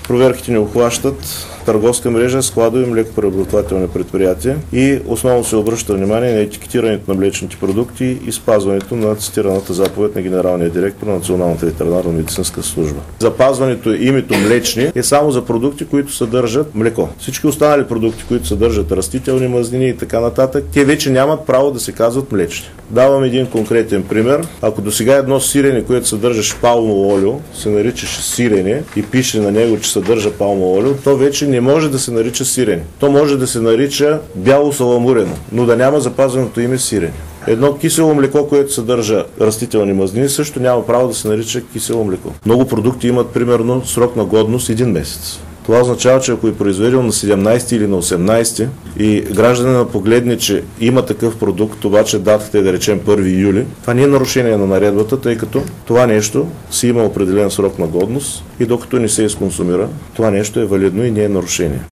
Проверките не обхващат търговска мрежа, складови млекопреработвателни предприятия и основно се обръща внимание на етикетирането на млечните продукти и спазването на цитираната заповед на генералния директор на Националната ветеринарна медицинска служба. Запазването името млечни е само за продукти, които съдържат млеко. Всички останали продукти, които съдържат растителни мазнини и така нататък, те вече нямат право да се казват млечни. Давам един конкретен пример. Ако досега едно сирене, което съдържаше палмово олио, се наричаше сирене и пише на него, че съдържа палмово олио, то вече не може да се нарича сирене. То може да се нарича бяло саламурено, но да няма запазеното име сирене. Едно кисело млеко, което съдържа растителни мазнини, също няма право да се нарича кисело млеко. Много продукти имат примерно срок на годност 1 месец. Това означава, че ако е произведено на 17 или на 18 и гражданина погледне, че има такъв продукт, обаче датата е да речем 1 юли, това не е нарушение на наредбата, тъй като това нещо си има определен срок на годност и докато не се изконсумира, това нещо е валидно и не е нарушение.